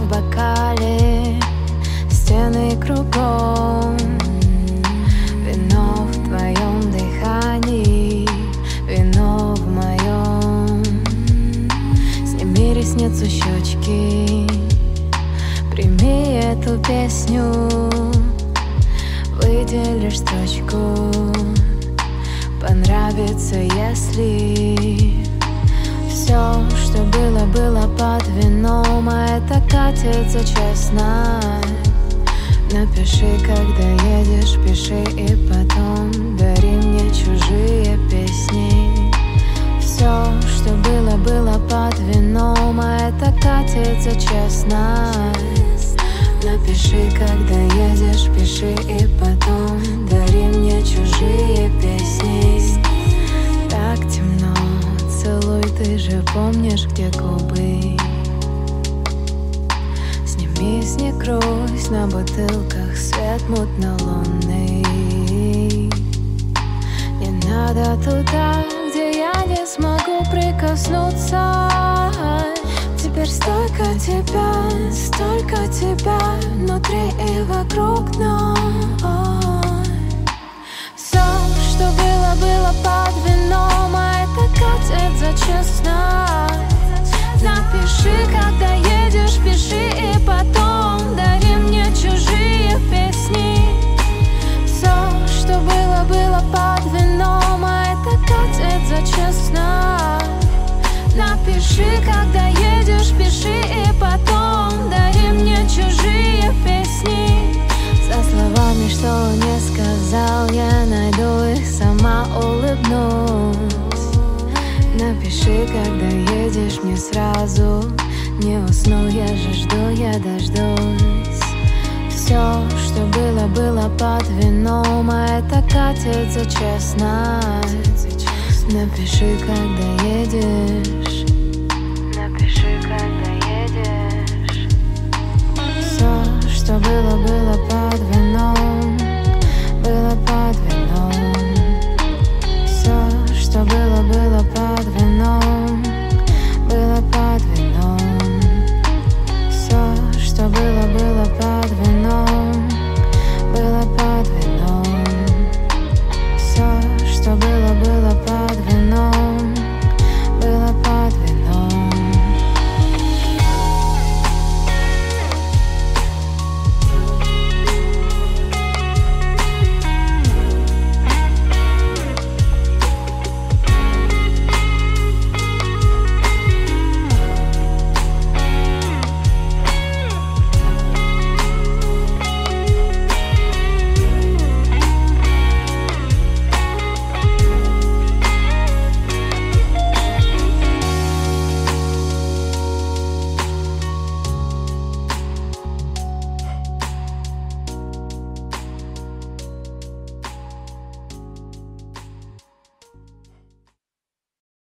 бокале, стены кругом, вино в твоем дыхании, вино в моем. Сними ресницу, щечки, прими эту песню, выделишь строчку, понравится, если все, что было, было под вином, а это катится честно. Напиши, когда едешь, пиши и потом дари мне чужие песни. Все, что было, было под вином, а это катится честно. Напиши, когда едешь, пиши и потом дари мне чужие песни. Так темно, целуй, ты же помнишь, где губы. Сними снег, грусть на бутылках, свет мутно-лунный. Не надо туда, где я не смогу прикоснуться. Теперь столько тебя внутри и вокруг нас. Все, что было, было под вином, а это катится честно. Напиши, когда едешь, пиши и потом дари мне чужие песни. Все, что было, было под вином, а это катится честно. Напиши, когда едешь, пиши и потом дари мне чужие песни. За словами, что не сказал, я найду их, сама улыбнусь. Напиши, когда едешь, мне сразу не усну, я же жду, я дождусь. Все, что было, было под вином, а это катится честно. Напиши, когда едешь. Напиши, когда едешь. Все, что было, было под вином.